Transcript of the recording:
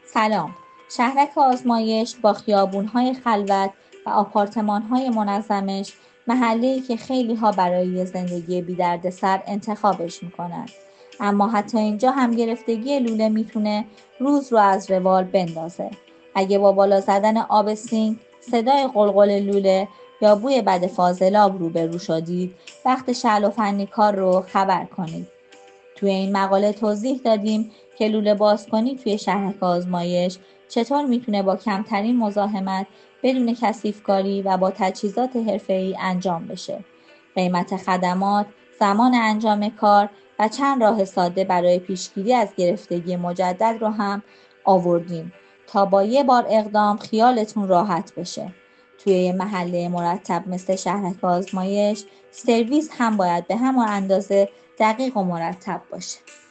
سلام. شهرک آزمایش با خیابون‌های خلوت و آپارتمان‌های منظمش محله‌ای که خیلی‌ها برای زندگی بی‌دردسر انتخابش می‌کنن. اما حتی اینجا هم گرفتگی لوله میتونه روز رو از روال بندازه. اگه با بالا زدن آب سینک، صدای قلقل لوله یا بوی بد فاضلاب روبرو شدید، وقت شعل و فنی کار رو خبر کنید. توی این مقاله توضیح دادیم که لوله بازکنی توی شهرک آزمایش چطور میتونه با کمترین مزاحمت، بدون کثیف‌کاری و با تجهیزات حرفه‌ای انجام بشه. قیمت خدمات، زمان انجام کار و چند راه ساده برای پیشگیری از گرفتگی مجدد رو هم آوردیم تا با یه بار اقدام خیالتون راحت بشه. توی یه محله مرتب مثل شهرک آزمایش، سرویس هم باید به همان اندازه دقیق و مرتب باشه.